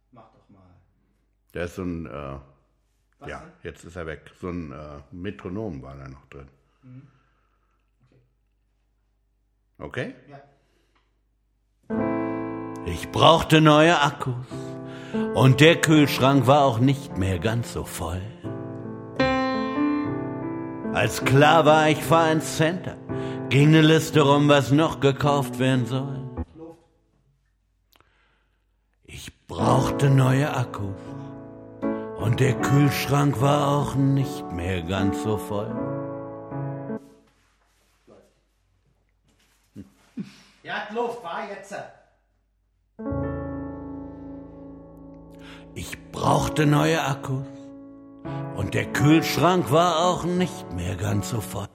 Mach doch mal. Da ist so ein, Was ja, denn? jetzt ist er weg. So ein Metronom war da noch drin. Okay? Ja. Ich brauchte neue Akkus und der Kühlschrank war auch nicht mehr ganz so voll. Als klar war, ich fahr ins Center, ging eine Liste rum, was noch gekauft werden soll. Luft. Ich brauchte neue Akkus und der Kühlschrank war auch nicht mehr ganz so voll. Ja, Luft, war jetzt. Ich brauchte neue Akkus und der Kühlschrank war auch nicht mehr ganz so voll.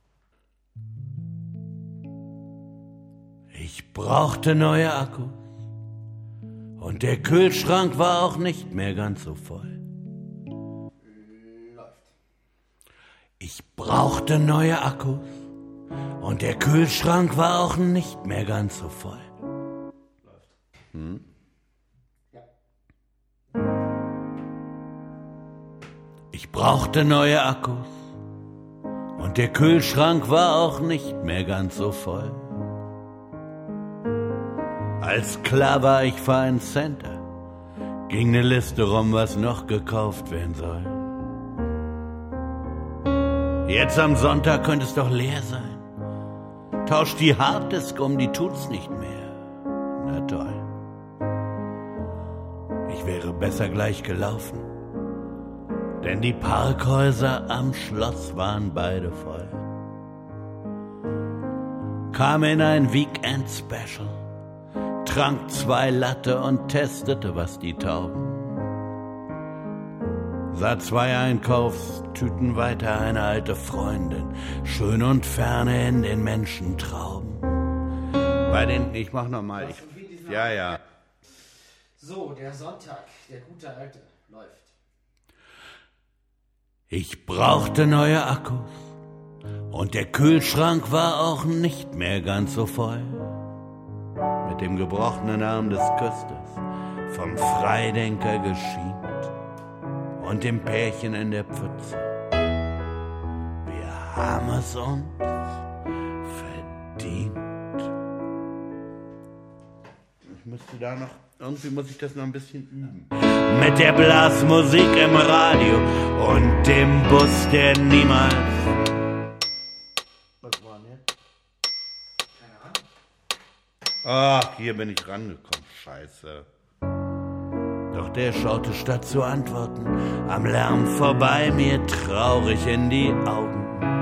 Ich brauchte neue Akkus und der Kühlschrank war auch nicht mehr ganz so voll. Läuft. Ich brauchte neue Akkus und der Kühlschrank war auch nicht mehr ganz so voll. Läuft. Ja. Ich brauchte neue Akkus und der Kühlschrank war auch nicht mehr ganz so voll. Als klar war, ich fahr ins Center, ging ne Liste rum, was noch gekauft werden soll. Jetzt am Sonntag könnte es doch leer sein. Tausch die Harddisk um, die tut's nicht mehr. Na toll. Ich wäre besser gleich gelaufen, denn die Parkhäuser am Schloss waren beide voll. Kam in ein Weekend-Special, trank 2 Latte und testete, was die taugen. Sah 2 Einkaufstüten weiter eine alte Freundin, schön und ferne in den Menschentrauben. Bei den, ich mach nochmal, ja. So, der Sonntag, der gute Alte, läuft. Ich brauchte neue Akkus und der Kühlschrank war auch nicht mehr ganz so voll. Mit dem gebrochenen Arm des Küsters, vom Freidenker geschient und dem Pärchen in der Pfütze. Wir haben es uns verdient. Ich müsste da noch, irgendwie muss ich das noch ein bisschen üben. Mit der Blasmusik im Radio und dem Bus, der niemals... Was war denn jetzt? Keine Ahnung. Ach, hier bin ich rangekommen. Scheiße. Doch der schaute statt zu antworten am Lärm vorbei mir traurig in die Augen.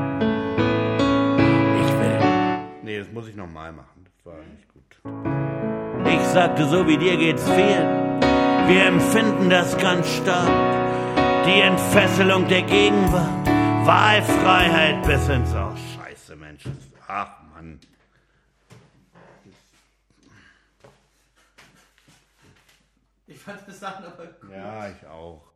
Ich will. Nee, das muss ich nochmal machen. Das war nicht gut. Ich sagte, so wie dir geht's vielen. Wir empfinden das ganz stark. Die Entfesselung der Gegenwart. Wahlfreiheit bis ins Aus. Scheiße, Mensch. Ach, Mann. Ich fand's bis dahin aber cool. Ja, ich auch.